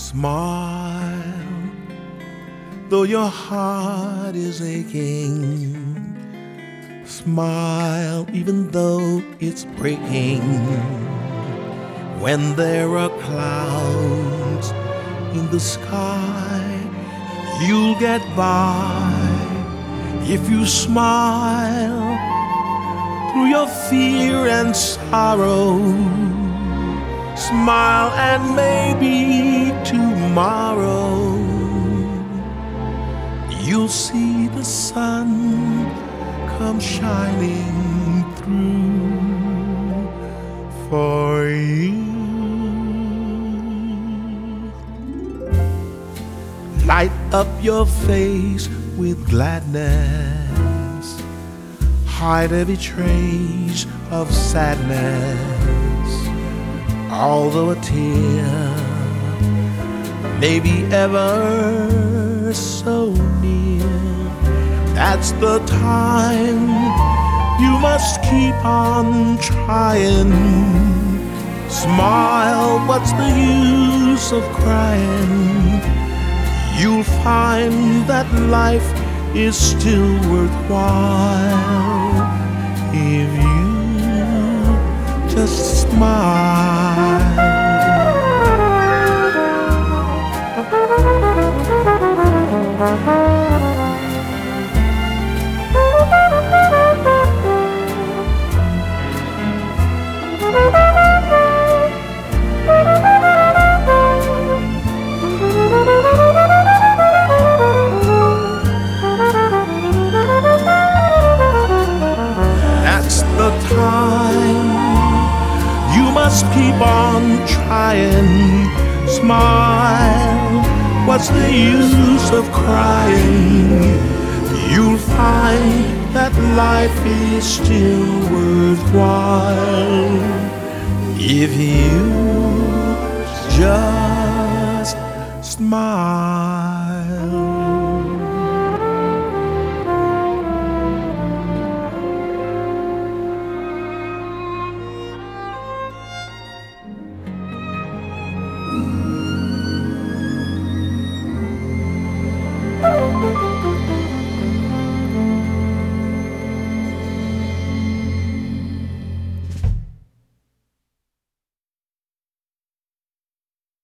Smile, though your heart is aching. Smile, even though it's breaking. When there are clouds in the sky, you'll get by if you smile through your fear and sorrow. Smile and maybe tomorrow you'll see the sun come shining through for you. Light up your face with gladness, hide every trace of sadness. Although a tear may be ever so near, that's the time you must keep on trying. Smile, what's the use of crying? You'll find that life is still worthwhile if you just smile. That's the time you must keep on trying. Smile, what's the use of crying? You'll find that life is still worthwhile if you just smile.